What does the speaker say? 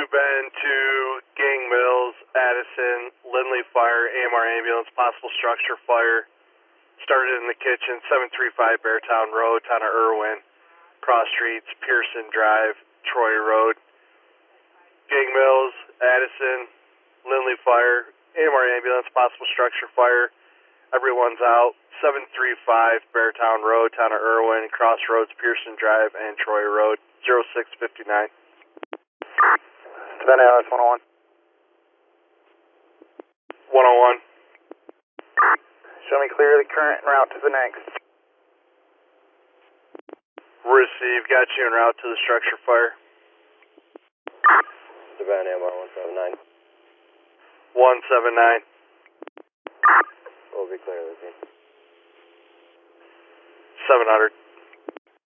been to Gang Mills, Addison, Lindley Fire, AMR Ambulance, possible structure fire. Started in the kitchen, 735 Beartown Road, town of Irwin. Cross streets, Pearson Drive, Troy Road. Gang Mills, Addison, Lindley Fire, AMR Ambulance, possible structure fire. Everyone's out. 735 Beartown Road, town of Irwin, Crossroads, Pearson Drive, and Troy Road, 0659. Savannah LS 101. 101. Show me clear the current en route to the next. Receive, got you en route to the structure fire. Savannah MR 179. 179. We'll be clear, Lizzie. 700.